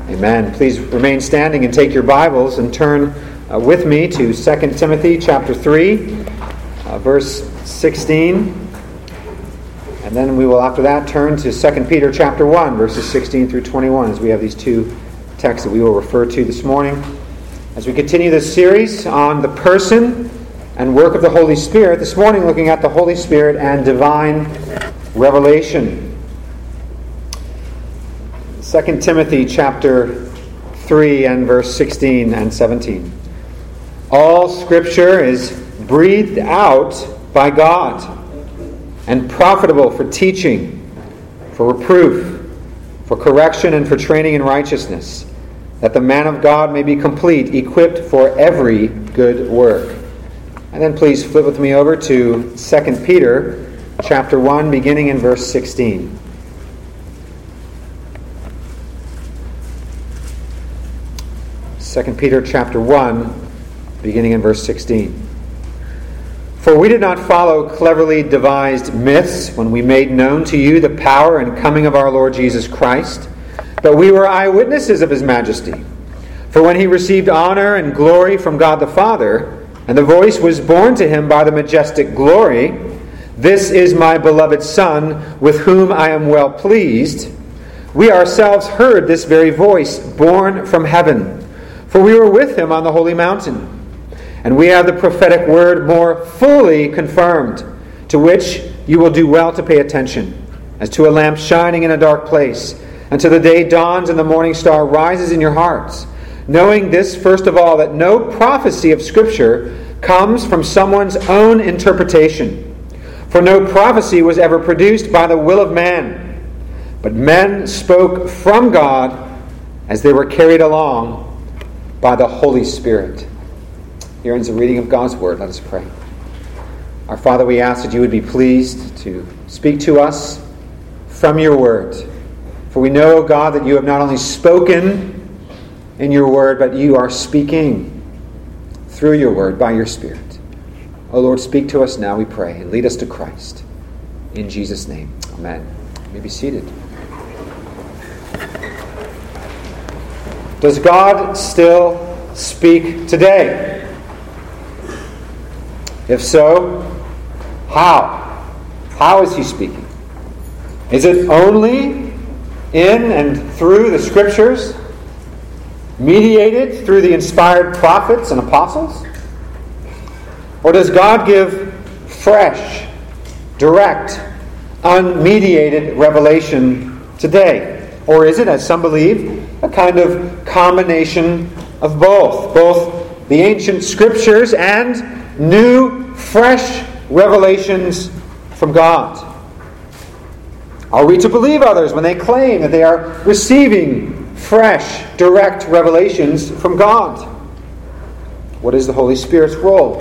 Amen. Please remain standing and take your Bibles and turn with me to 2 Timothy chapter 3, verse 16. And then we will, after that, turn to 2 Peter chapter 1, verses 16 through 21, as we have these two texts that we will refer to this morning. As we continue this series on the person and work of the Holy Spirit, this morning looking at the Holy Spirit and divine revelation. 2 Timothy chapter 3 and verse 16 and 17. All Scripture is breathed out by God and profitable for teaching, for reproof, for correction, and for training in righteousness, that the man of God may be complete, equipped for every good work. And then please flip with me over to 2 Peter chapter 1, beginning in verse 16. 2 Peter chapter 1, beginning in verse 16. For we did not follow cleverly devised myths when we made known to you the power and coming of our Lord Jesus Christ, but we were eyewitnesses of His majesty. For when He received honor and glory from God the Father, and the voice was borne to Him by the majestic glory, "This is my beloved Son, with whom I am well pleased," we ourselves heard this very voice borne from heaven. For we were with Him on the holy mountain. And we have the prophetic word more fully confirmed, to which you will do well to pay attention, as to a lamp shining in a dark place, until the day dawns and the morning star rises in your hearts, knowing this first of all, that no prophecy of Scripture comes from someone's own interpretation. For no prophecy was ever produced by the will of man, but men spoke from God as they were carried along by the Holy Spirit. Here ends the reading of God's Word. Let us pray. Our Father, we ask that you would be pleased to speak to us from your Word. For we know, God, that you have not only spoken in your Word, but you are speaking through your Word by your Spirit. O Lord, speak to us now, we pray, and lead us to Christ. In Jesus' name, amen. You may be seated. Does God still speak today? If so, how? How is He speaking? Is it only in and through the Scriptures, mediated through the inspired prophets and apostles? Or does God give fresh, direct, unmediated revelation today? Or is it, as some believe, a kind of combination of both the ancient Scriptures and new, fresh revelations from God? Are we to believe others when they claim that they are receiving fresh, direct revelations from God? What is the Holy Spirit's role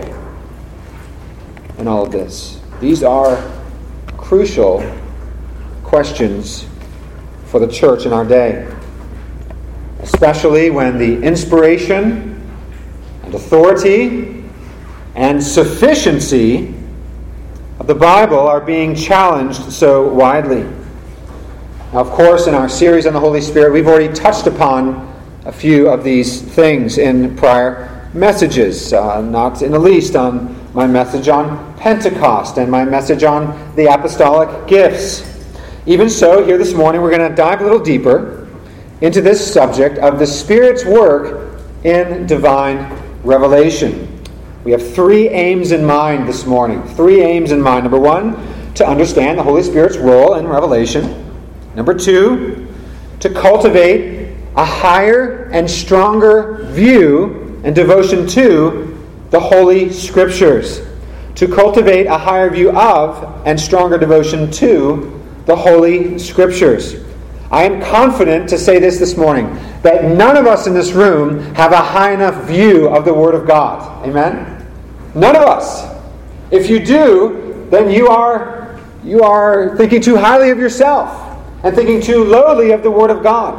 in all of this? These are crucial questions for the church in our day, especially when the inspiration and authority and sufficiency of the Bible are being challenged so widely. Now, of course, in our series on the Holy Spirit, we've already touched upon a few of these things in prior messages, not in the least on my message on Pentecost and my message on the apostolic gifts. Even so, here this morning we're going to dive a little deeper into this subject of the Spirit's work in divine revelation. We have three aims in mind this morning. Three aims in mind. Number one, to understand the Holy Spirit's role in revelation. Number two, to cultivate a higher and stronger view and devotion to the Holy Scriptures. To cultivate a higher view of and stronger devotion to the Holy Scriptures. I am confident to say this morning, that none of us in this room have a high enough view of the Word of God. Amen? None of us. If you do, then you are thinking too highly of yourself and thinking too lowly of the Word of God.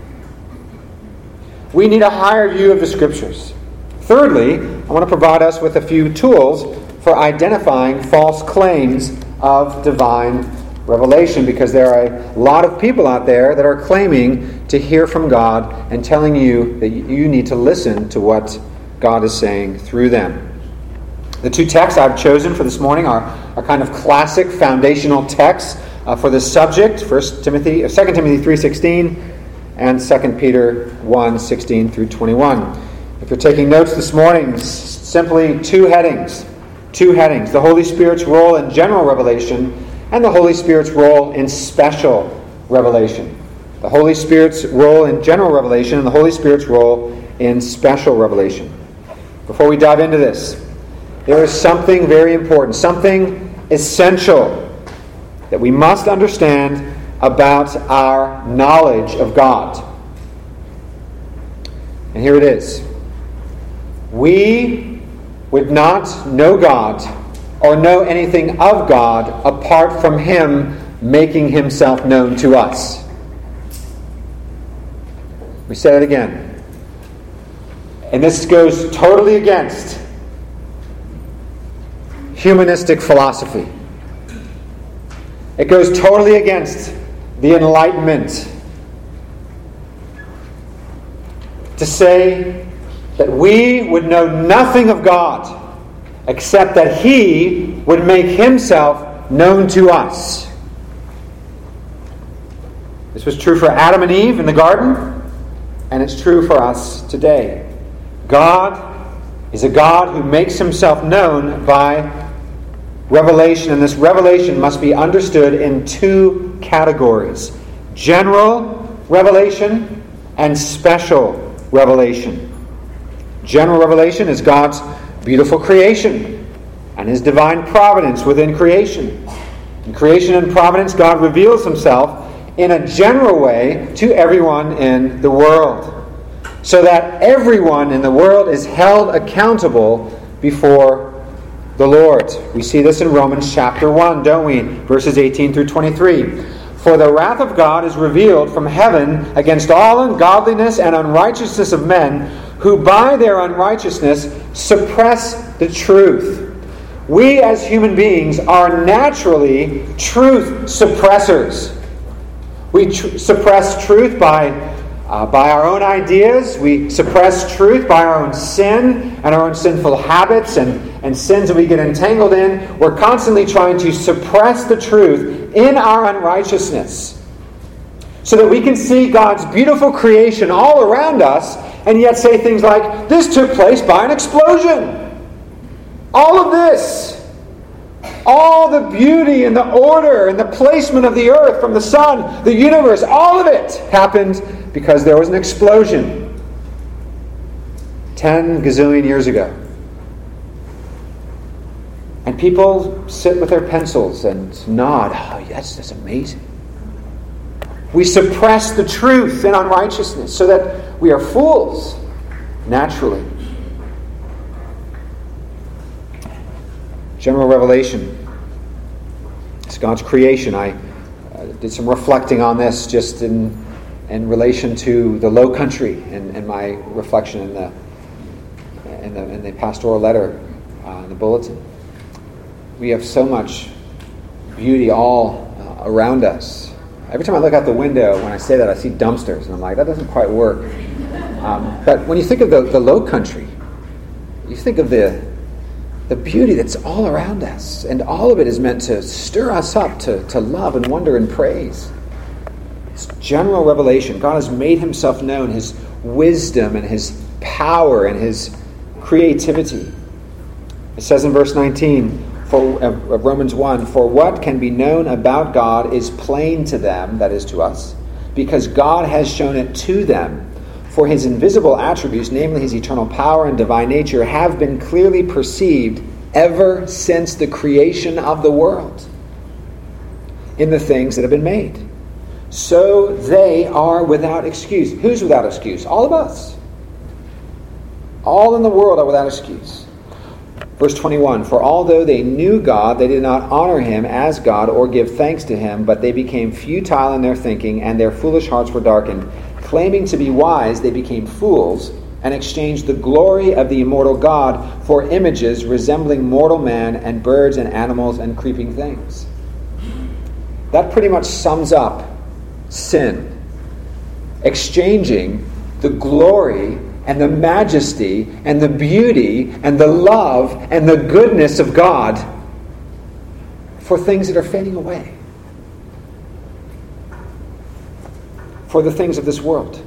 We need a higher view of the Scriptures. Thirdly, I want to provide us with a few tools for identifying false claims of divine revelation, because there are a lot of people out there that are claiming to hear from God and telling you that you need to listen to what God is saying through them. The two texts I've chosen for this morning are kind of classic foundational texts for this subject: 2 Timothy 3:16 and 2 Peter 1:16 through 21. If you're taking notes this morning, simply two headings. The Holy Spirit's role in general revelation and the Holy Spirit's role in special revelation. The Holy Spirit's role in general revelation and the Holy Spirit's role in special revelation. Before we dive into this, there is something very important, something essential that we must understand about our knowledge of God. And here it is. We would not know God or know anything of God apart from Him making Himself known to us. We say it again. And this goes totally against humanistic philosophy. It goes totally against the Enlightenment to say that we would know nothing of God except that He would make Himself known to us. This was true for Adam and Eve in the garden, and it's true for us today. God is a God who makes Himself known by revelation, and this revelation must be understood in two categories: general revelation and special revelation. General revelation is God's beautiful creation and His divine providence within creation. In creation and providence, God reveals Himself in a general way to everyone in the world, so that everyone in the world is held accountable before the Lord. We see this in Romans chapter 1, don't we? Verses 18 through 23. For the wrath of God is revealed from heaven against all ungodliness and unrighteousness of men, who by their unrighteousness suppress the truth. We as human beings are naturally truth suppressors. We suppress truth by our own ideas. We suppress truth by our own sin and our own sinful habits and sins that we get entangled in. We're constantly trying to suppress the truth in our unrighteousness so that we can see God's beautiful creation all around us and yet say things like, this took place by an explosion. All of this, all the beauty and the order and the placement of the earth from the sun, the universe, all of it happened because there was an explosion 10 gazillion years ago. And people sit with their pencils and nod. Oh, that's amazing. We suppress the truth in unrighteousness so that we are fools naturally. General revelation. It's God's creation. I did some reflecting on this just in relation to the Low Country and my reflection in the pastoral letter in the bulletin. We have so much beauty all around us. Every time I look out the window, when I say that, I see dumpsters, and I'm like, that doesn't quite work. But when you think of the Low Country, you think of the beauty that's all around us, and all of it is meant to stir us up to love and wonder and praise. It's general revelation. God has made Himself known, His wisdom and His power and His creativity. It says in verse 19 of Romans 1, for what can be known about God is plain to them, that is to us, because God has shown it to them. For His invisible attributes, namely His eternal power and divine nature, have been clearly perceived ever since the creation of the world in the things that have been made. So they are without excuse. Who's without excuse? All of us. All in the world are without excuse. Verse 21, for although they knew God, they did not honor Him as God or give thanks to Him, but they became futile in their thinking, and their foolish hearts were darkened. Claiming to be wise, they became fools, and exchanged the glory of the immortal God for images resembling mortal man and birds and animals and creeping things. That pretty much sums up sin. Exchanging the glory and the majesty and the beauty and the love and the goodness of God for things that are fading away. For the things of this world.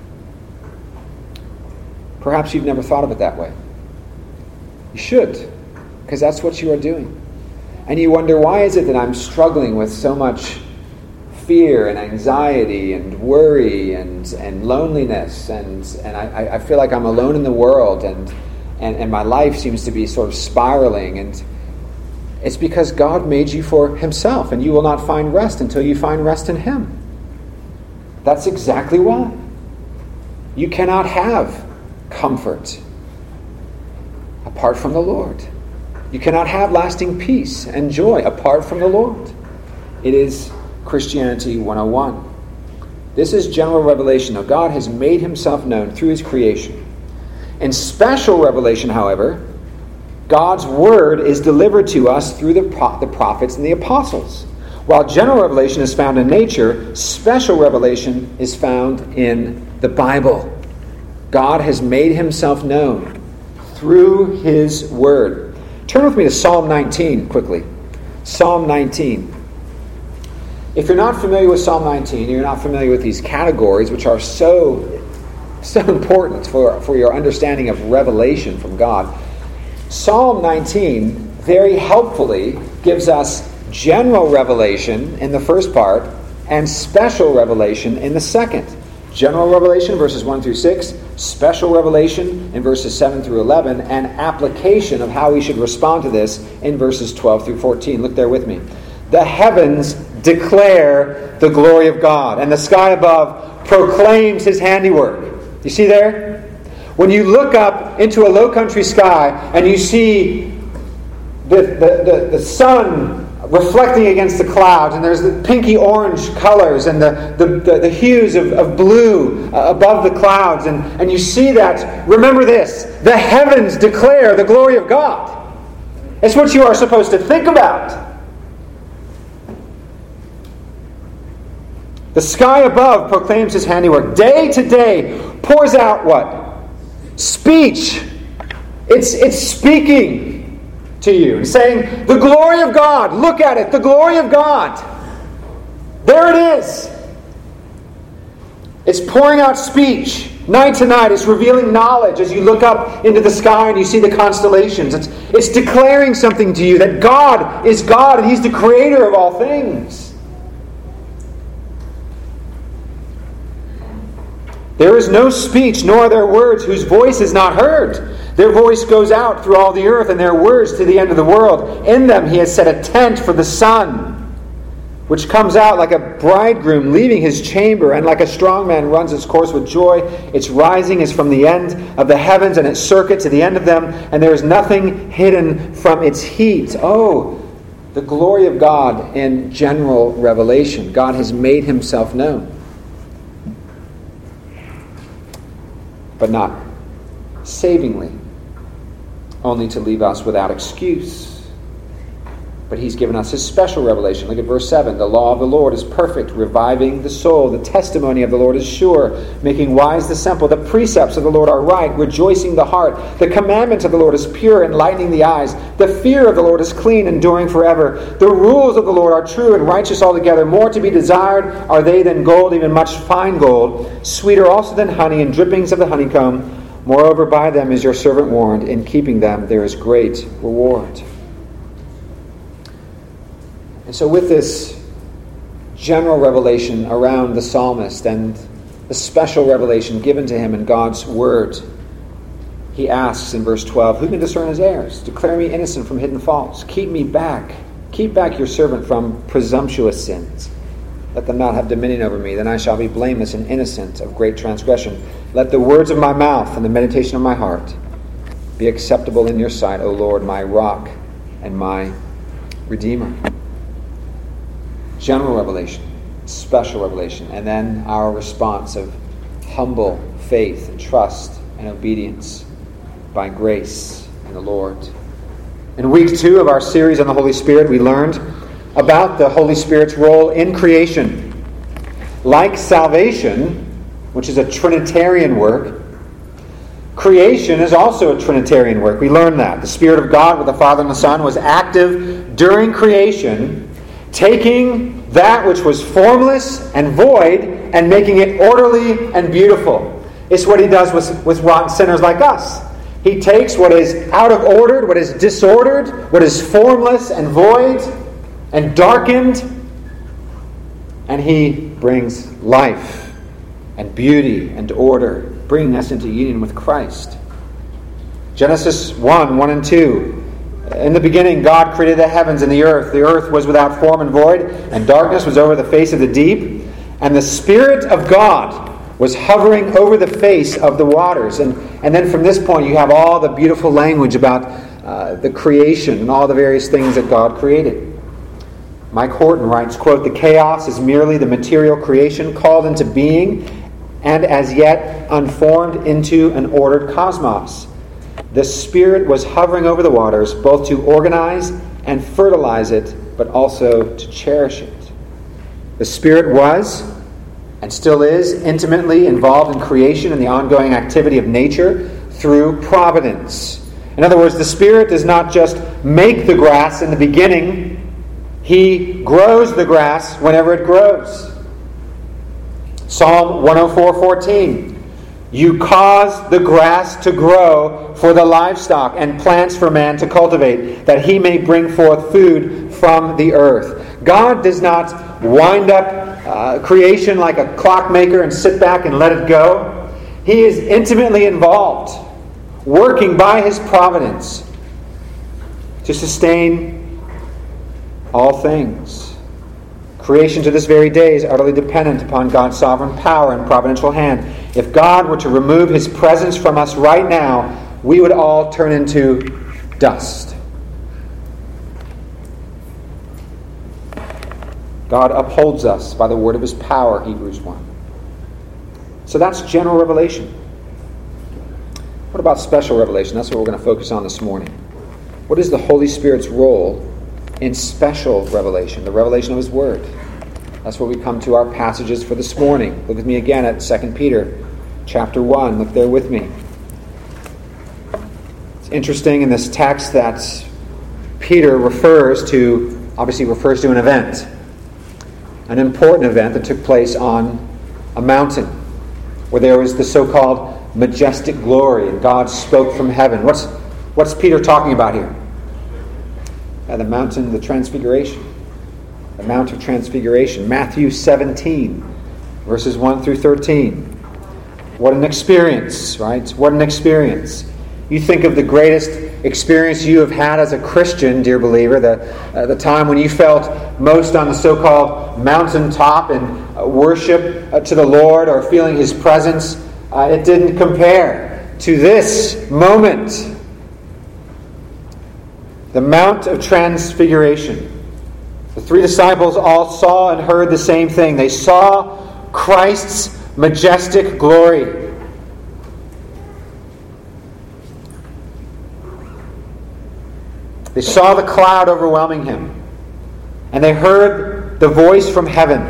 Perhaps you've never thought of it that way. You should, because that's what you are doing. And you wonder, why is it that I'm struggling with so much fear and anxiety and worry and loneliness, and I feel like I'm alone in the world, and my life seems to be sort of spiraling, and it's because God made you for Himself, and you will not find rest until you find rest in Him. That's exactly why. You cannot have comfort apart from the Lord. You cannot have lasting peace and joy apart from the Lord. It is Christianity 101. This is general revelation. Now, God has made Himself known through His creation. In special revelation, however, God's Word is delivered to us through the prophets and the apostles. While general revelation is found in nature, special revelation is found in the Bible. God has made Himself known through His Word. Turn with me to Psalm 19 quickly. Psalm 19. If you're not familiar with Psalm 19, you're not familiar with these categories, which are so important for your understanding of revelation from God. Psalm 19 very helpfully gives us general revelation in the first part and special revelation in the second. General revelation, verses 1 through 6, special revelation in verses 7 through 11, and application of how we should respond to this in verses 12 through 14. Look there with me. The heavens declare the glory of God, and the sky above proclaims His handiwork. You see there? When you look up into a low country sky and you see the sun reflecting against the clouds, and there's the pinky orange colors and the hues of blue above the clouds, and you see that, remember this: the heavens declare the glory of God. It's what you are supposed to think about. The sky above proclaims His handiwork. Day to day pours out what? Speech. It's speaking to you, saying, the glory of God, look at it, the glory of God. There it is. It's pouring out speech. Night to night, it's revealing knowledge as you look up into the sky and you see the constellations. It's declaring something to you, that God is God and He's the creator of all things. There is no speech, nor are there words whose voice is not heard. Their voice goes out through all the earth, and their words to the end of the world. In them He has set a tent for the sun, which comes out like a bridegroom leaving his chamber, and like a strong man runs its course with joy. Its rising is from the end of the heavens, and its circuit to the end of them, and there is nothing hidden from its heat. Oh, the glory of God in general revelation. God has made Himself known. But not savingly, only to leave us without excuse. But He's given us His special revelation. Look at verse 7. The law of the Lord is perfect, reviving the soul. The testimony of the Lord is sure, making wise the simple. The precepts of the Lord are right, rejoicing the heart. The commandment of the Lord is pure, enlightening the eyes. The fear of the Lord is clean, enduring forever. The rules of the Lord are true and righteous altogether. More to be desired are they than gold, even much fine gold. Sweeter also than honey and drippings of the honeycomb. Moreover, by them is your servant warned. In keeping them there is great reward. And so with this general revelation around the psalmist and the special revelation given to him in God's Word, he asks in verse 12, who can discern his errors? Declare me innocent from hidden faults. Keep back your servant from presumptuous sins. Let them not have dominion over me. Then I shall be blameless and innocent of great transgression. Let the words of my mouth and the meditation of my heart be acceptable in your sight, O Lord, my rock and my Redeemer. General revelation, special revelation, and then our response of humble faith and trust and obedience by grace in the Lord. In week 2 of our series on the Holy Spirit, we learned about the Holy Spirit's role in creation. Like salvation, which is a Trinitarian work, creation is also a Trinitarian work. We learn that. The Spirit of God with the Father and the Son was active during creation, taking that which was formless and void and making it orderly and beautiful. It's what he does with rotten sinners like us. He takes what is out of order, what is disordered, what is formless and void and darkened, and he brings life and beauty and order, bringing us into union with Christ. Genesis 1 and 2. In the beginning, God created the heavens and the earth. The earth was without form and void, and darkness was over the face of the deep. And the Spirit of God was hovering over the face of the waters. And then from this point, you have all the beautiful language about the creation and all the various things that God created. Mike Horton writes, quote, "The chaos is merely the material creation called into being and as yet unformed into an ordered cosmos. The Spirit was hovering over the waters, both to organize and fertilize it, but also to cherish it." The Spirit was, and still is, intimately involved in creation and the ongoing activity of nature through providence. In other words, the Spirit does not just make the grass in the beginning, He grows the grass whenever it grows. Psalm 104:14. "You cause the grass to grow for the livestock and plants for man to cultivate, that he may bring forth food from the earth." God does not wind up creation like a clockmaker and sit back and let it go. He is intimately involved, working by His providence to sustain all things. Creation to this very day is utterly dependent upon God's sovereign power and providential hand. If God were to remove His presence from us right now, we would all turn into dust. God upholds us by the word of His power, Hebrews 1. So that's general revelation. What about special revelation? That's what we're going to focus on this morning. What is the Holy Spirit's role in special revelation, the revelation of His Word? That's where we come to our passages for this morning. Look with me again at 2 Peter chapter 1. Look there with me. It's interesting in this text that Peter obviously refers to an event, an important event that took place on a mountain where there was the so-called majestic glory and God spoke from heaven. What's Peter talking about here? The mountain of the Transfiguration. The Mount of Transfiguration. Matthew 17, verses 1 through 13. What an experience, right? What an experience. You think of the greatest experience you have had as a Christian, dear believer, the time when you felt most on the so-called mountaintop in worship to the Lord or feeling His presence. It didn't compare to this moment. The Mount of Transfiguration. The three disciples all saw and heard the same thing. They saw Christ's majestic glory. They saw the cloud overwhelming Him. And they heard the voice from heaven.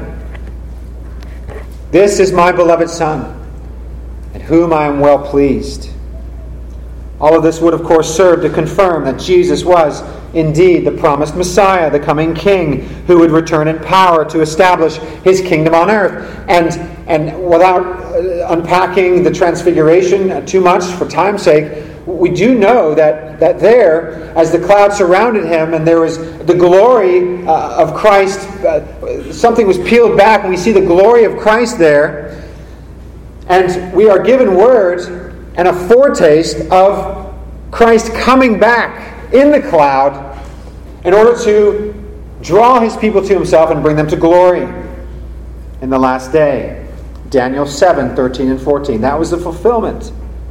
"This is my beloved Son, in whom I am well pleased." All of this would, of course, serve to confirm that Jesus was indeed the promised Messiah, the coming King, who would return in power to establish His kingdom on earth. And without unpacking the Transfiguration too much for time's sake, we do know that there, as the cloud surrounded Him and there was the glory of Christ, something was peeled back and we see the glory of Christ there. And we are given word and a foretaste of Christ coming back in the cloud in order to draw His people to Himself and bring them to glory in the last day. Daniel 7, 13 and 14. That was the fulfillment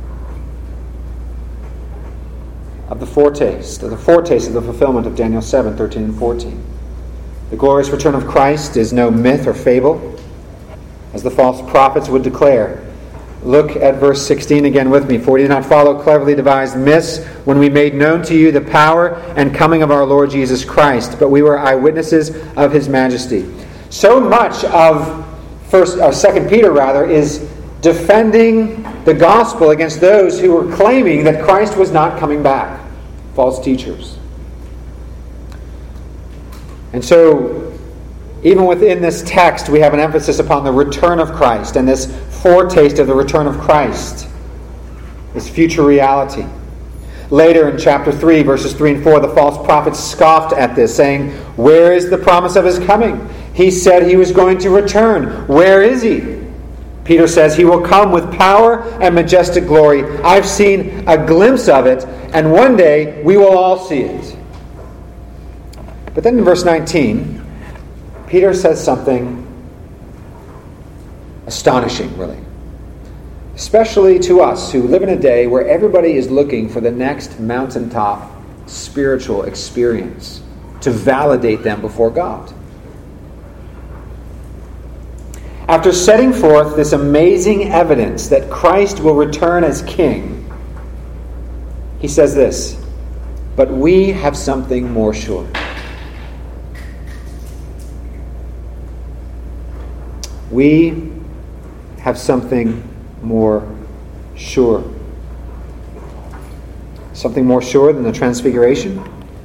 of the foretaste of the fulfillment of Daniel 7, 13 and 14. The glorious return of Christ is no myth or fable, as the false prophets would declare. Look at verse 16 again with me. For we did not follow cleverly devised myths when we made known to you the power and coming of our Lord Jesus Christ, but we were eyewitnesses of his majesty. So much of 2 Peter is defending the gospel against those who were claiming that Christ was not coming back. False teachers. And so, even within this text, we have an emphasis upon the return of Christ and this foretaste of the return of Christ, this future reality. Later in chapter 3, verses 3 and 4, the false prophets scoffed at this, saying, "Where is the promise of his coming? He said he was going to return. Where is he?" Peter says, "He will come with power and majestic glory. I've seen a glimpse of it, and one day we will all see it." But then in verse 19, Peter says something astonishing, really. Especially to us who live in a day where everybody is looking for the next mountaintop spiritual experience to validate them before God. After setting forth this amazing evidence that Christ will return as king, he says this, "But we have something more sure." We have something more sure. Something more sure than the transfiguration?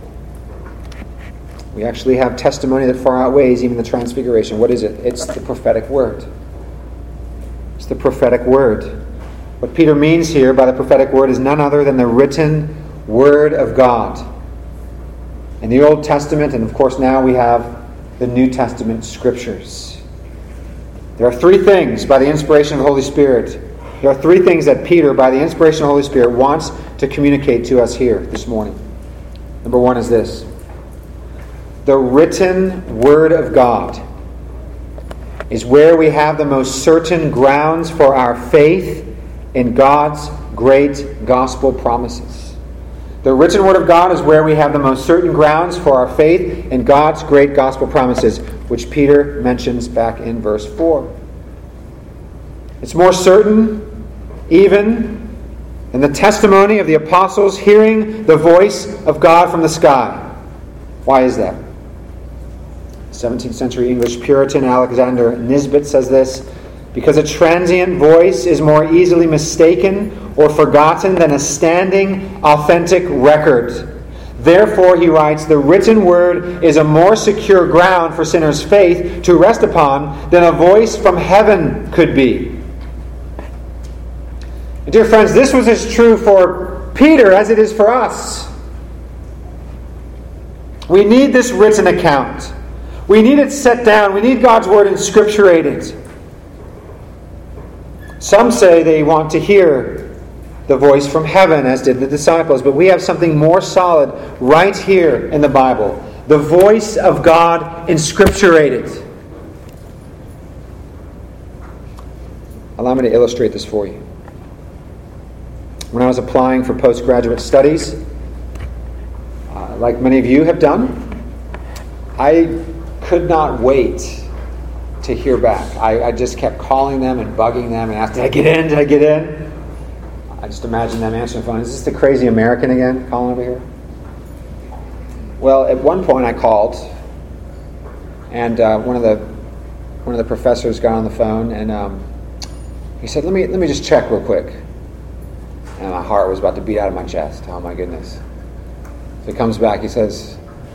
We actually have testimony that far outweighs even the transfiguration. What is it? It's the prophetic word. It's the prophetic word. What Peter means here by the prophetic word is none other than the written word of God. In the Old Testament, and of course now we have the New Testament scriptures. There are three things by the inspiration of the Holy Spirit. There are three things that Peter, by the inspiration of the Holy Spirit, wants to communicate to us here this morning. Number one is this. The written Word of God is where we have the most certain grounds for our faith in God's great gospel promises. The written Word of God is where we have the most certain grounds for our faith in God's great gospel promises, which Peter mentions back in verse 4. It's more certain even than the testimony of the apostles hearing the voice of God from the sky. Why is that? 17th century English Puritan Alexander Nisbet says this, "Because a transient voice is more easily mistaken or forgotten than a standing, authentic record. Therefore," he writes, "the written word is a more secure ground for sinners' faith to rest upon than a voice from heaven could be." And dear friends, this was as true for Peter as it is for us. We need this written account. We need it set down. We need God's word inscripturated. Some say they want to hear the voice from heaven, as did the disciples, but we have something more solid right here in the Bible. The voice of God inscripturated. Allow me to illustrate this for you. When I was applying for postgraduate studies, like many of you have done, I could not wait to hear back. I just kept calling them and bugging them and asking, "Did I get in? Did I get in?" I just imagine them answering the phone. "Is this the crazy American again calling over here?" Well, at one point I called, and one of the professors got on the phone, and he said, "Let me just check real quick." And my heart was about to beat out of my chest. Oh my goodness! So he comes back. He says,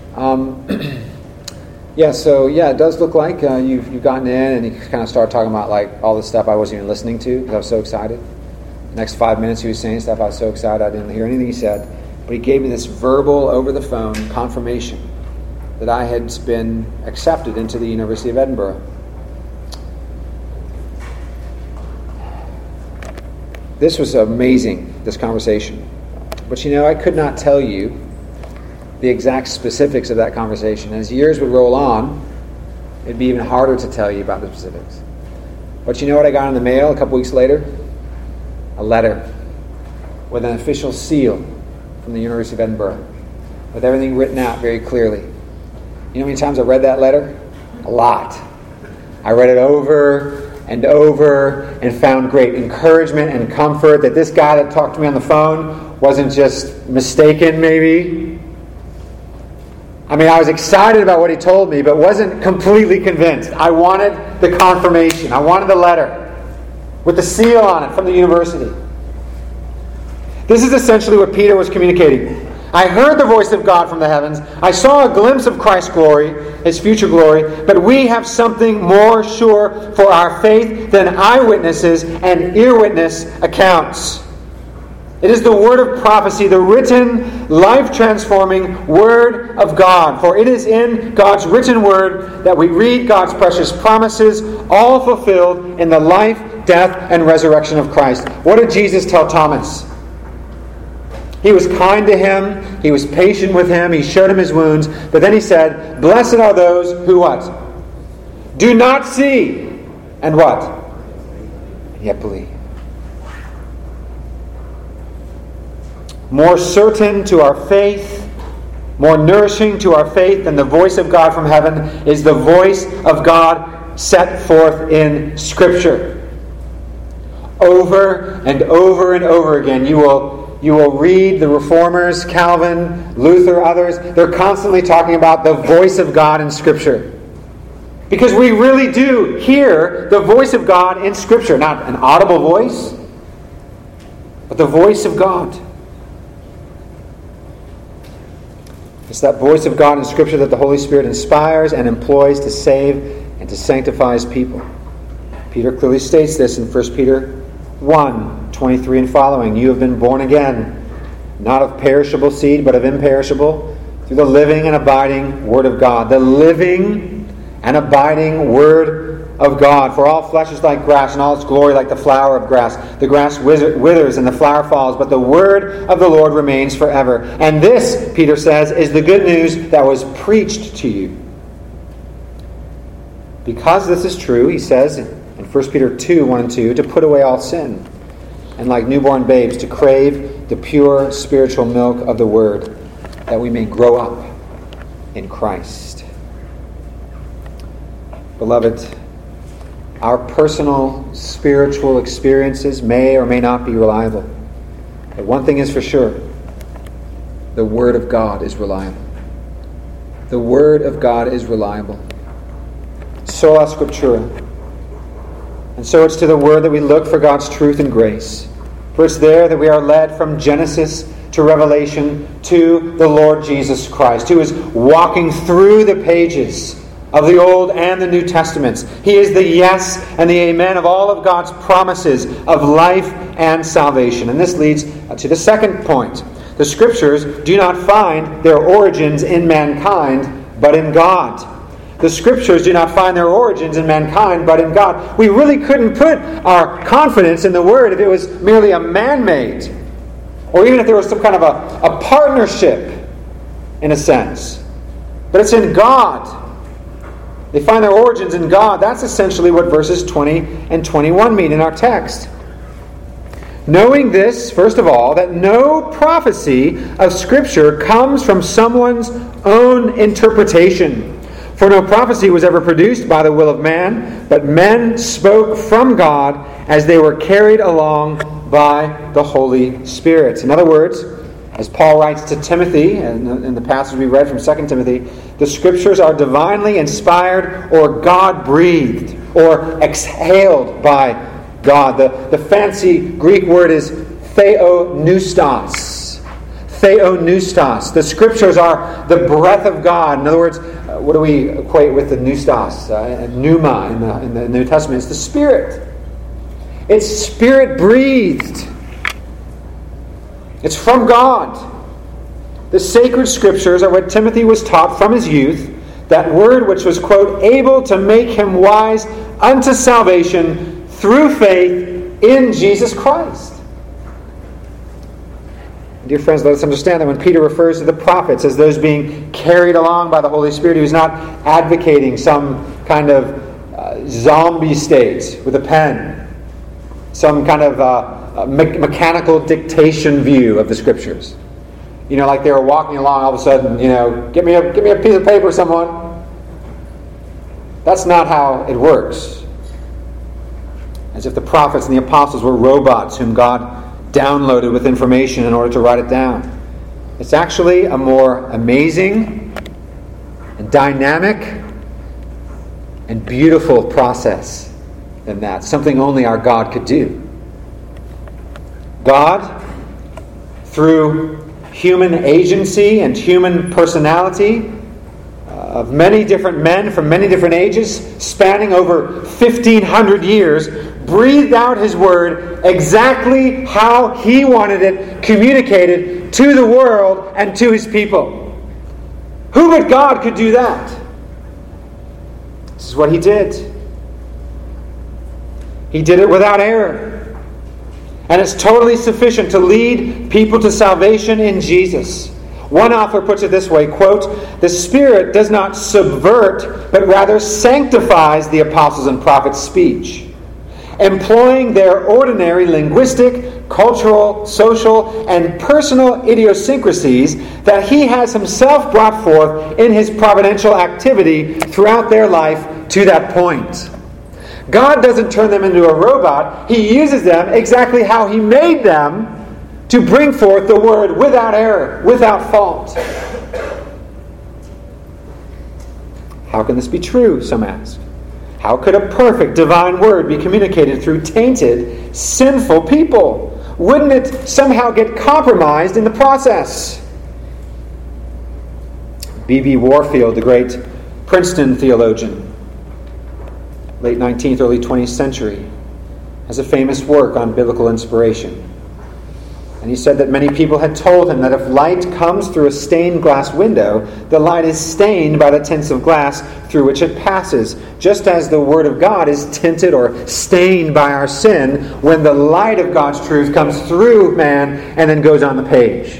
"Yeah, so it does look like you've gotten in," and he kind of started talking about like all the stuff I wasn't even listening to because I was so excited. The next 5 minutes he was saying stuff. I was so excited I didn't hear anything he said, but he gave me this verbal over the phone confirmation that I had been accepted into the University of Edinburgh. This was amazing, this conversation. But I could not tell you the exact specifics of that conversation. As years would roll on, it'd be even harder to tell you about the specifics. But you know what I got in the mail a couple weeks later? A letter with an official seal from the University of Edinburgh, with everything written out very clearly. You know how many times I read that letter? A lot. I read it over and over and found great encouragement and comfort that this guy that talked to me on the phone wasn't just mistaken, maybe. I mean, I was excited about what he told me, but wasn't completely convinced. I wanted the confirmation. I wanted the letter with the seal on it from the university. This is essentially what Peter was communicating. I heard the voice of God from the heavens. I saw a glimpse of Christ's glory, His future glory, but we have something more sure for our faith than eyewitnesses and earwitness accounts. It is the word of prophecy, the written, life-transforming Word of God. For it is in God's written Word that we read God's precious promises, all fulfilled in the life, death, and resurrection of Christ. What did Jesus tell Thomas? He was kind to him. He was patient with him. He showed him his wounds. But then he said, blessed are those who what? Do not see. And what? And yet believe. More certain to our faith, more nourishing to our faith than the voice of God from heaven is the voice of God set forth in Scripture. Over and over and over again, you will read the Reformers, Calvin, Luther, others. They're constantly talking about the voice of God in Scripture. Because we really do hear the voice of God in Scripture. Not an audible voice, but the voice of God. It's that voice of God in Scripture that the Holy Spirit inspires and employs to save and to sanctify His people. Peter clearly states this in 1 Peter 1, 23 and following. You have been born again, not of perishable seed, but of imperishable, through the living and abiding Word of God. The living and abiding Word of God. For all flesh is like grass, and all its glory like the flower of grass. The grass withers and the flower falls, but the word of the Lord remains forever. And this, Peter says, is the good news that was preached to you. Because this is true, he says in 1 Peter 2, 1 and 2, to put away all sin, and like newborn babes, to crave the pure spiritual milk of the Word, that we may grow up in Christ. Beloved, our personal spiritual experiences may or may not be reliable. But one thing is for sure, the Word of God is reliable. The Word of God is reliable. Sola Scriptura. And so it's to the Word that we look for God's truth and grace. For it's there that we are led from Genesis to Revelation to the Lord Jesus Christ, who is walking through the pages of the Old and the New Testaments. He is the yes and the amen of all of God's promises of life and salvation. And this leads to the second point. The Scriptures do not find their origins in mankind, but in God. The Scriptures do not find their origins in mankind, but in God. We really couldn't put our confidence in the Word if it was merely a man-made, or even if there was some kind of a partnership, in a sense. But it's in God. They find their origins in God. That's essentially what verses 20 and 21 mean in our text. Knowing this, first of all, that no prophecy of Scripture comes from someone's own interpretation. For no prophecy was ever produced by the will of man, but men spoke from God as they were carried along by the Holy Spirit. In other words, as Paul writes to Timothy, in the passage we read from 2 Timothy, the Scriptures are divinely inspired or God-breathed or exhaled by God. The fancy Greek word is theopneustos. Theopneustos. The Scriptures are the breath of God. In other words, what do we equate with the pneustos? Pneuma in the New Testament. It's the Spirit. It's Spirit-breathed. It's from God. The sacred Scriptures are what Timothy was taught from his youth, that word which was, quote, able to make him wise unto salvation through faith in Jesus Christ. Dear friends, let us understand that when Peter refers to the prophets as those being carried along by the Holy Spirit, he was not advocating some kind of zombie state with a pen, some kind of mechanical dictation view of the Scriptures. You know, like they were walking along, all of a sudden, give me a piece of paper, someone. That's not how it works. as if the prophets and the apostles were robots whom God downloaded with information in order to write it down. It's actually a more amazing and dynamic and beautiful process than that. Something only our God could do. God, through human agency and human personality of many different men from many different ages, spanning over 1,500 years, breathed out His Word exactly how He wanted it communicated to the world and to His people. Who but God could do that? This is what He did. He did it without error. And it's totally sufficient to lead people to salvation in Jesus. One author puts it this way, quote, "The Spirit does not subvert, but rather sanctifies the apostles' and prophets' speech, employing their ordinary linguistic, cultural, social, and personal idiosyncrasies that He has Himself brought forth in His providential activity throughout their life to that point." God doesn't turn them into a robot. He uses them exactly how He made them to bring forth the Word without error, without fault. How can this be true, some ask? How could a perfect divine Word be communicated through tainted, sinful people? Wouldn't it somehow get compromised in the process? B.B. Warfield, the great Princeton theologian, late 19th, early 20th century, has a famous work on biblical inspiration. And he said that many people had told him that if light comes through a stained glass window, the light is stained by the tints of glass through which it passes, just as the Word of God is tinted or stained by our sin when the light of God's truth comes through man and then goes on the page.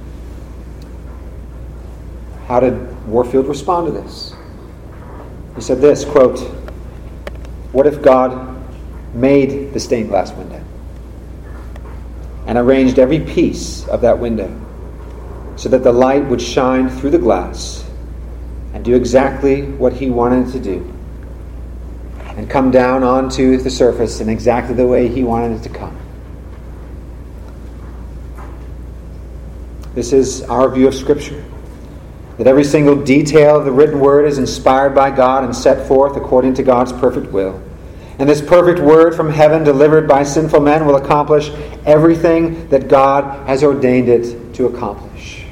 How did Warfield respond to this? He said this, quote, "What if God made the stained glass window and arranged every piece of that window so that the light would shine through the glass and do exactly what He wanted it to do and come down onto the surface in exactly the way He wanted it to come?" This is our view of Scripture, that every single detail of the written Word is inspired by God and set forth according to God's perfect will. And this perfect Word from heaven delivered by sinful men will accomplish everything that God has ordained it to accomplish.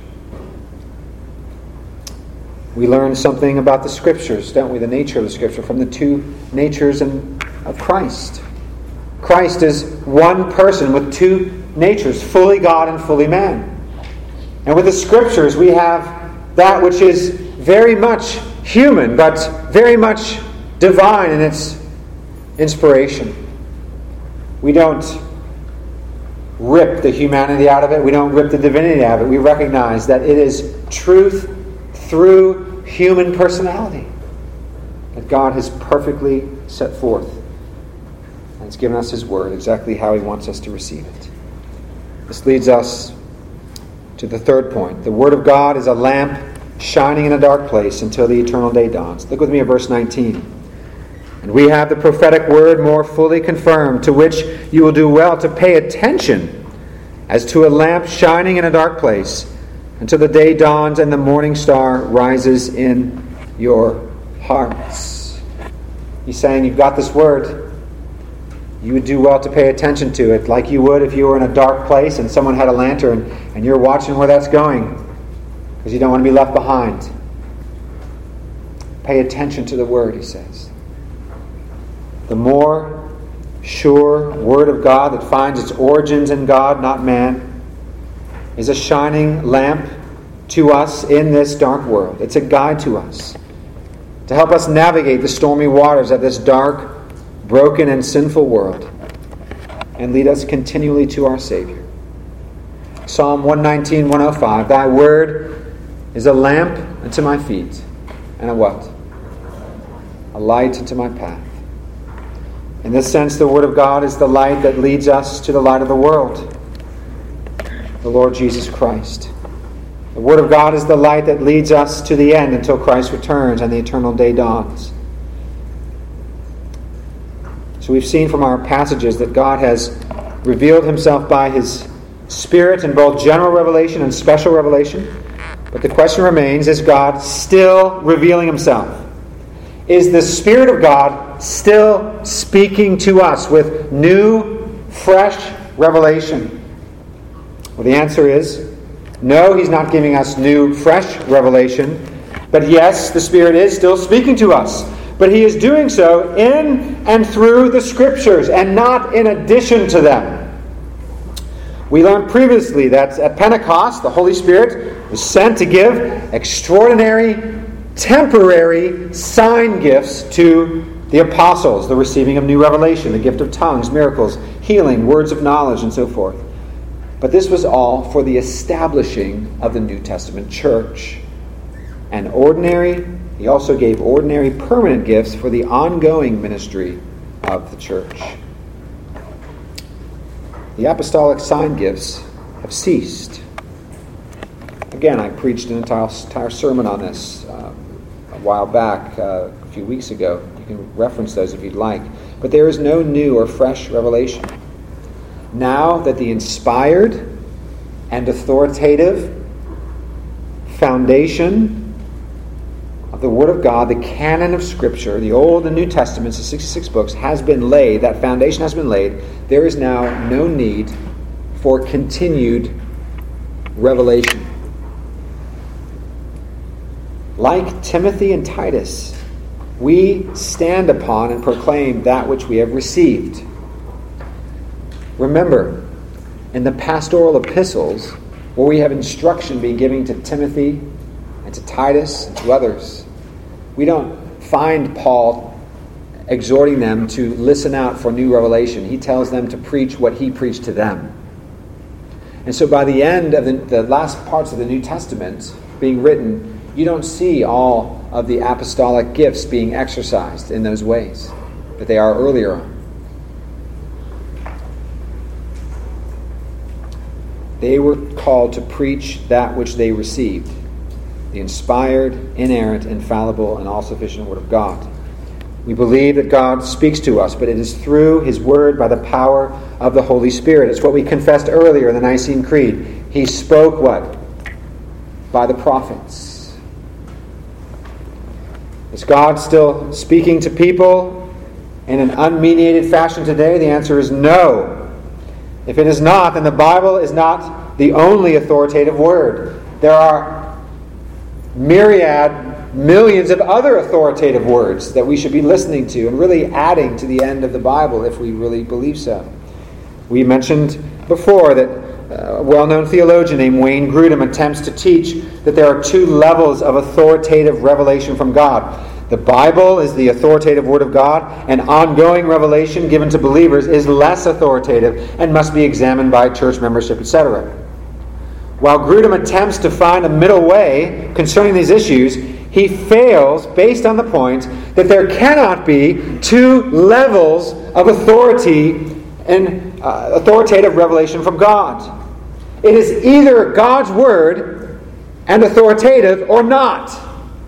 We learn something about the Scriptures, don't we? The nature of the Scripture from the two natures of Christ. Christ is one person with two natures, fully God and fully man. And with the Scriptures we have that which is very much human, but very much divine in its inspiration. We don't rip the humanity out of it. We don't rip the divinity out of it. We recognize that it is truth through human personality that God has perfectly set forth. And it's given us His Word exactly how He wants us to receive it. This leads us to the third point. The Word of God is a lamp shining in a dark place until the eternal day dawns. Look with me at verse 19. "And we have the prophetic word more fully confirmed, to which you will do well to pay attention as to a lamp shining in a dark place until the day dawns and the morning star rises in your hearts." He's saying you've got this word. You would do well to pay attention to it like you would if you were in a dark place and someone had a lantern and you're watching where that's going because you don't want to be left behind. Pay attention to the word, he says. The more sure Word of God that finds its origins in God, not man, is a shining lamp to us in this dark world. It's a guide to us to help us navigate the stormy waters of this dark, broken, and sinful world and lead us continually to our Savior. Psalm 119, 105, "Thy word is a lamp unto my feet, and a what? A light unto my path." In this sense, the Word of God is the light that leads us to the light of the world, the Lord Jesus Christ. The Word of God is the light that leads us to the end until Christ returns and the eternal day dawns. So we've seen from our passages that God has revealed himself by his Spirit in both general revelation and special revelation. But the question remains, is God still revealing himself? Is the Spirit of God still speaking to us with new, fresh revelation? Well, the answer is no, he's not giving us new, fresh revelation. But yes, the Spirit is still speaking to us. But he is doing so in and through the Scriptures and not in addition to them. We learned previously that at Pentecost, the Holy Spirit was sent to give extraordinary, temporary sign gifts to the apostles, the receiving of new revelation, the gift of tongues, miracles, healing, words of knowledge, and so forth. But this was all for the establishing of the New Testament church. And he also gave ordinary permanent gifts for the ongoing ministry of the church. The apostolic sign gifts have ceased. Again, I preached an entire sermon on this a while back, a few weeks ago. You can reference those if you'd like. But there is no new or fresh revelation. Now that the inspired and authoritative foundation of the Word of God, the canon of Scripture, the Old and New Testaments, the 66 books, has been laid, that foundation has been laid, there is now no need for continued revelation. Like Timothy and Titus, we stand upon and proclaim that which we have received. Remember, in the pastoral epistles, where we have instruction being given to Timothy and to Titus and to others, we don't find Paul exhorting them to listen out for new revelation. He tells them to preach what he preached to them. And so by the end of the last parts of the New Testament being written, you don't see all of the apostolic gifts being exercised in those ways, but they are earlier on. They were called to preach that which they received, the inspired, inerrant, infallible, and all-sufficient Word of God. We believe that God speaks to us, but it is through His Word by the power of the Holy Spirit. It's what we confessed earlier in the Nicene Creed. He spoke what? By the prophets. Is God still speaking to people in an unmediated fashion today? The answer is no. If it is not, then the Bible is not the only authoritative word. There are millions of other authoritative words that we should be listening to and really adding to the end of the Bible if we really believe so. We mentioned before that a well-known theologian named Wayne Grudem attempts to teach that there are two levels of authoritative revelation from God. The Bible is the authoritative Word of God, and ongoing revelation given to believers is less authoritative and must be examined by church membership, etc. While Grudem attempts to find a middle way concerning these issues, he fails based on the point that there cannot be two levels of authority and authoritative revelation from God. It is either God's Word and authoritative or not.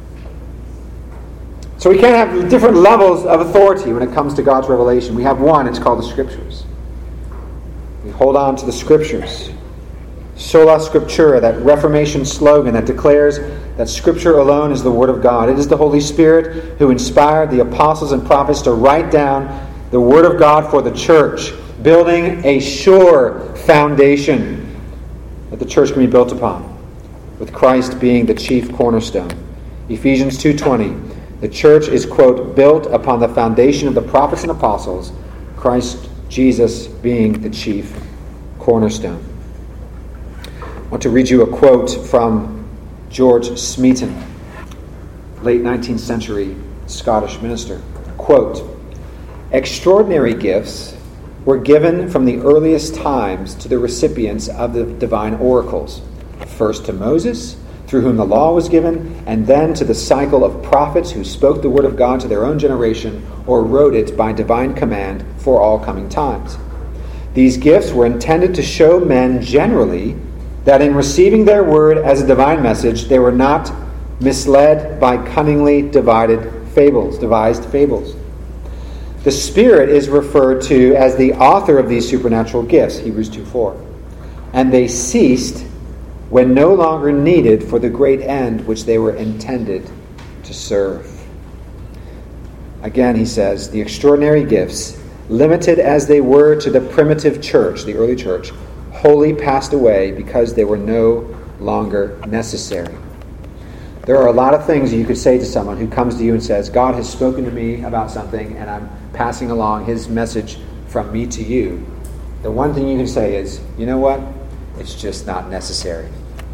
So we can't have different levels of authority when it comes to God's revelation. We have one, it's called the Scriptures. We hold on to the Scriptures. Sola Scriptura, that Reformation slogan that declares that Scripture alone is the Word of God. It is the Holy Spirit who inspired the apostles and prophets to write down the Word of God for the church, building a sure foundation that the church can be built upon, with Christ being the chief cornerstone. Ephesians 2:20. The church is, quote, built upon the foundation of the prophets and apostles, Christ Jesus being the chief cornerstone. I want to read you a quote from George Smeaton, late 19th century Scottish minister. Quote, extraordinary gifts were given from the earliest times to the recipients of the divine oracles, first to Moses, through whom the law was given, and then to the cycle of prophets who spoke the word of God to their own generation or wrote it by divine command for all coming times. These gifts were intended to show men generally that in receiving their word as a divine message, they were not misled by cunningly devised fables. The Spirit is referred to as the author of these supernatural gifts, Hebrews 2:4. And they ceased when no longer needed for the great end which they were intended to serve. Again, he says, the extraordinary gifts, limited as they were to the primitive church, the early church, wholly passed away because they were no longer necessary. There are a lot of things you could say to someone who comes to you and says, God has spoken to me about something and I'm passing along his message from me to you. The one thing you can say is, you know what? It's just not necessary.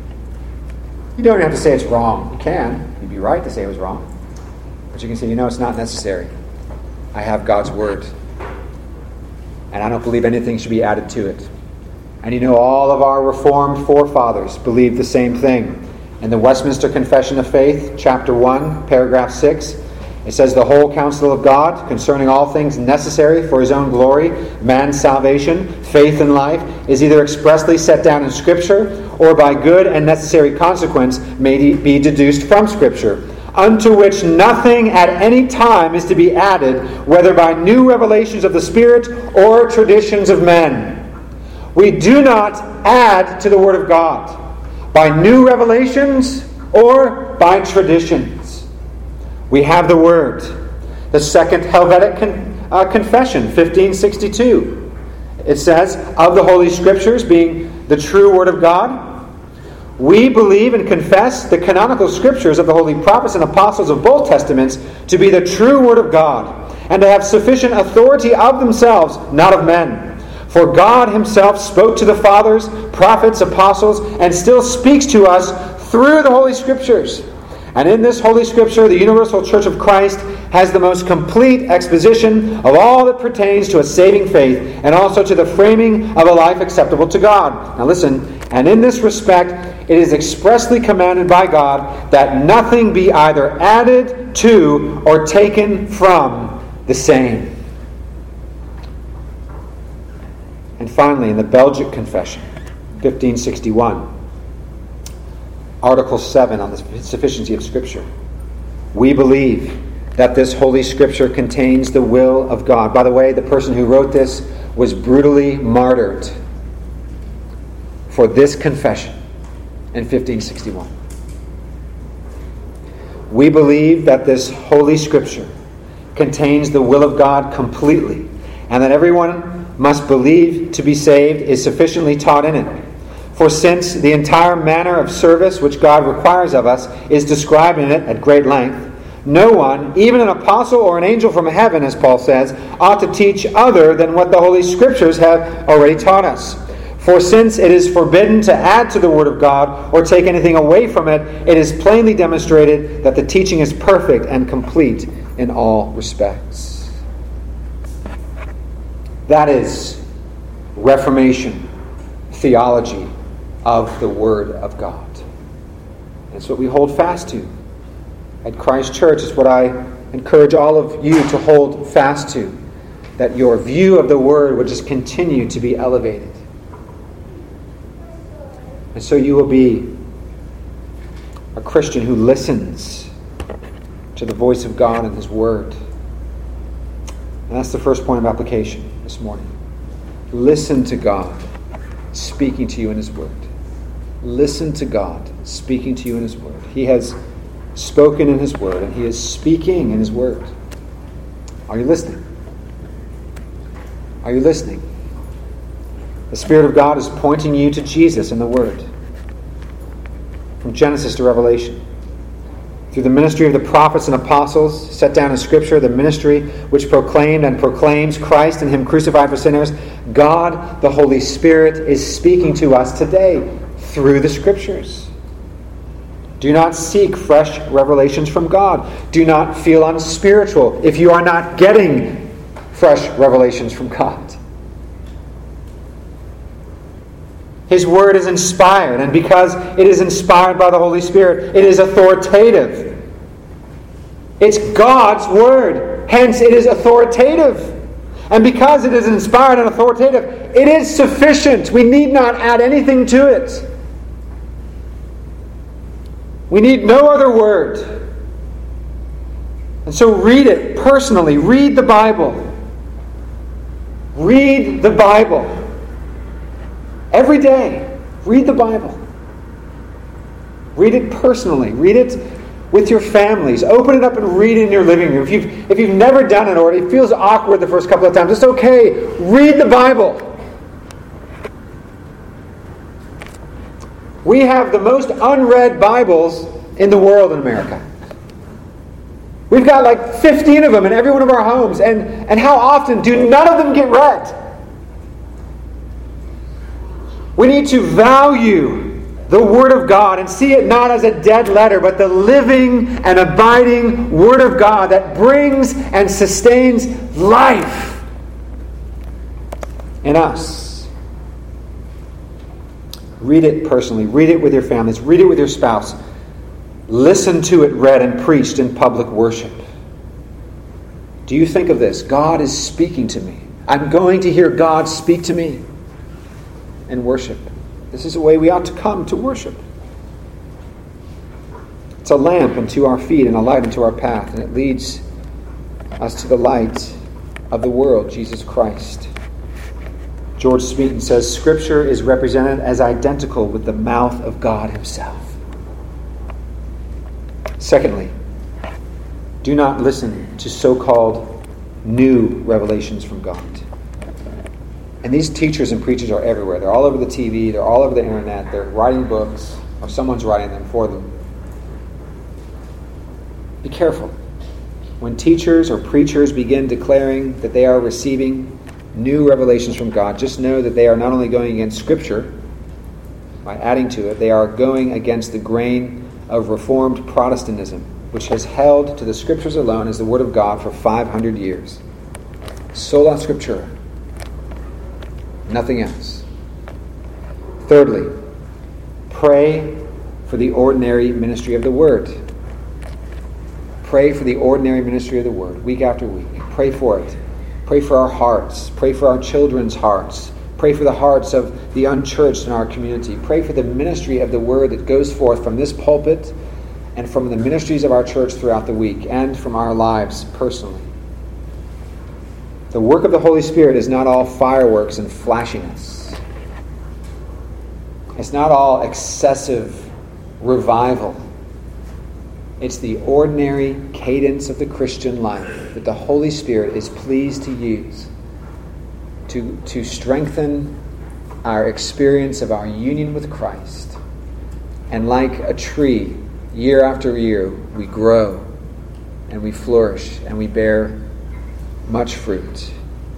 You don't have to say it's wrong. You can. You'd be right to say it was wrong. But you can say, you know, it's not necessary. I have God's Word. And I don't believe anything should be added to it. And you know, all of our Reformed forefathers believed the same thing. In the Westminster Confession of Faith, chapter 1, paragraph 6, it says, the whole counsel of God concerning all things necessary for his own glory, man's salvation, faith and life, is either expressly set down in Scripture or by good and necessary consequence may be deduced from Scripture, unto which nothing at any time is to be added, whether by new revelations of the Spirit or traditions of men. We do not add to the Word of God by new revelations or by traditions. We have the Word. The Second Helvetic Confession, 1562. It says, of the Holy Scriptures being the true Word of God, we believe and confess the canonical Scriptures of the holy prophets and apostles of both Testaments to be the true Word of God, and to have sufficient authority of themselves, not of men. For God himself spoke to the fathers, prophets, apostles, and still speaks to us through the Holy Scriptures. And in this Holy Scripture, the Universal Church of Christ has the most complete exposition of all that pertains to a saving faith, and also to the framing of a life acceptable to God. Now listen, and in this respect, it is expressly commanded by God that nothing be either added to or taken from the same. And finally, in the Belgic Confession, 1561, Article 7 on the sufficiency of Scripture, we believe that this Holy Scripture contains the will of God. By the way, the person who wrote this was brutally martyred for this confession in 1561. We believe that this Holy Scripture contains the will of God completely, and that everyone must believe to be saved is sufficiently taught in it. For since the entire manner of service which God requires of us is described in it at great length, no one, even an apostle or an angel from heaven, as Paul says, ought to teach other than what the Holy Scriptures have already taught us. For since it is forbidden to add to the Word of God or take anything away from it, it is plainly demonstrated that the teaching is perfect and complete in all respects. That is Reformation theology of the Word of God. It's what we hold fast to at Christ Church. It's what I encourage all of you to hold fast to, that your view of the Word would just continue to be elevated. And so you will be a Christian who listens to the voice of God and His Word. And that's the first point of application this morning. Listen to God speaking to you in His Word. Listen to God speaking to you in His Word. He has spoken in His Word, and He is speaking in His Word. Are you listening? Are you listening? The Spirit of God is pointing you to Jesus in the Word. From Genesis to Revelation. Through the ministry of the prophets and apostles set down in Scripture, the ministry which proclaimed and proclaims Christ and Him crucified for sinners, God, the Holy Spirit, is speaking to us today through the Scriptures. Do not seek fresh revelations from God. Do not feel unspiritual if you are not getting fresh revelations from God. His Word is inspired, and because it is inspired by the Holy Spirit, it is authoritative. It's God's Word, hence it is authoritative. And because it is inspired and authoritative, it is sufficient. We need not add anything to it. We need no other word. And so read it personally. Read the Bible. Read the Bible. Every day, read the Bible. Read it personally. Read it with your families. Open it up and read it in your living room. If you've never done it or it feels awkward the first couple of times, it's okay. Read the Bible. We have the most unread Bibles in the world in America. We've got like 15 of them in every one of our homes. And how often do none of them get read? We need to value the Word of God and see it not as a dead letter, but the living and abiding Word of God that brings and sustains life in us. Read it personally. Read it with your families. Read it with your spouse. Listen to it read and preached in public worship. Do you think of this? God is speaking to me. I'm going to hear God speak to me in worship. This is the way we ought to come to worship. It's a lamp unto our feet and a light unto our path, and it leads us to the light of the world, Jesus Christ. George Smeaton says, Scripture is represented as identical with the mouth of God Himself. Secondly, do not listen to so-called new revelations from God. And these teachers and preachers are everywhere. They're all over the TV. They're all over the internet. They're writing books, or someone's writing them for them. Be careful. When teachers or preachers begin declaring that they are receiving new revelations from God, just know that they are not only going against Scripture by adding to it, they are going against the grain of Reformed Protestantism, which has held to the Scriptures alone as the Word of God for 500 years. Sola Scriptura. Nothing else. Thirdly, pray for the ordinary ministry of the Word. Pray for the ordinary ministry of the Word, week after week. Pray for it. Pray for our hearts. Pray for our children's hearts. Pray for the hearts of the unchurched in our community. Pray for the ministry of the Word that goes forth from this pulpit and from the ministries of our church throughout the week and from our lives personally. The work of the Holy Spirit is not all fireworks and flashiness. It's not all excessive revival. It's the ordinary cadence of the Christian life that the Holy Spirit is pleased to use to strengthen our experience of our union with Christ. And like a tree, year after year, we grow and we flourish and we bear much fruit.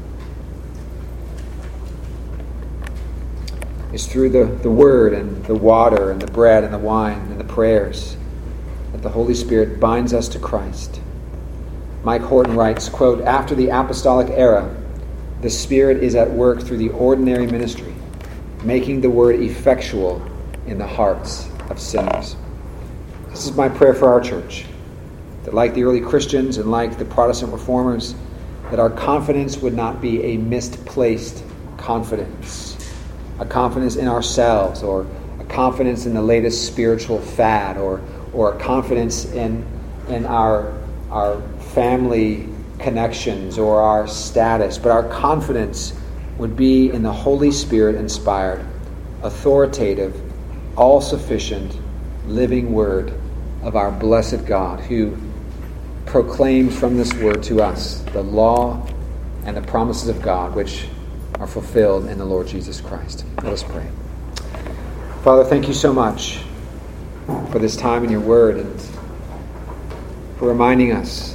It's through the Word and the water and the bread and the wine and the prayers that the Holy Spirit binds us to Christ. Mike Horton writes, quote, after the apostolic era, the Spirit is at work through the ordinary ministry, making the Word effectual in the hearts of sinners. This is my prayer for our church, that like the early Christians and like the Protestant reformers, that our confidence would not be a misplaced confidence, a confidence in ourselves, or a confidence in the latest spiritual fad, or a confidence in our family connections or our status, but our confidence would be in the Holy Spirit inspired, authoritative, all-sufficient, living Word of our blessed God, who proclaims from this Word to us the law and the promises of God, which are fulfilled in the Lord Jesus Christ. Let us pray. Father, thank you so much for this time in your Word and for reminding us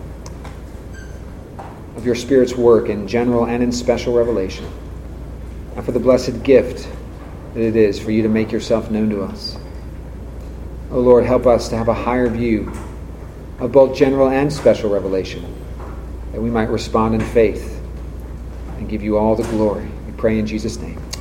of your Spirit's work in general and in special revelation, and for the blessed gift that it is for you to make yourself known to us. O Lord, help us to have a higher view of both general and special revelation, that we might respond in faith and give you all the glory. We pray in Jesus' name.